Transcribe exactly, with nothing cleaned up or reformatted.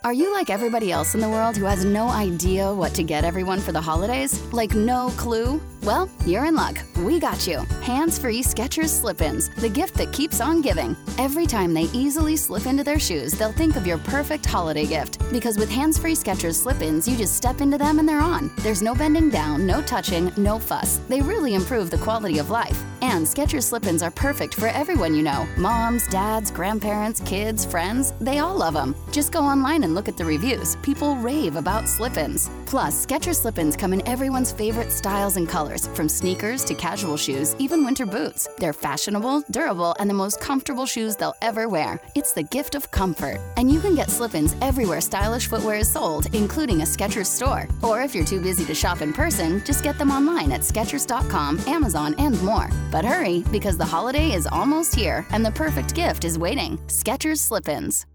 Are you like everybody else in the world who has no idea what to get everyone for the holidays? Like no clue? Well, you're in luck. We got you. Hands-free Skechers Slip-ins, the gift that keeps on giving. Every time they easily slip into their shoes, they'll think of your perfect holiday gift. Because with hands-free Skechers Slip-ins, you just step into them and they're on. There's no bending down, no touching, no fuss. They really improve the quality of life. And Skechers Slip-ins are perfect for everyone you know. Moms, dads, grandparents, kids, friends, they all love them. Just go online and look at the reviews. People rave about Slip-ins. Plus, Skechers Slip-ins come in everyone's favorite styles and colors, from sneakers to casual shoes, even winter boots. They're fashionable, durable, and the most comfortable shoes they'll ever wear. It's the gift of comfort. And you can get Slip-ins everywhere stylish footwear is sold, including a Skechers store. Or if you're too busy to shop in person, just get them online at Skechers dot com, Amazon, and more. But hurry, because the holiday is almost here, and the perfect gift is waiting. Skechers Slip-ins.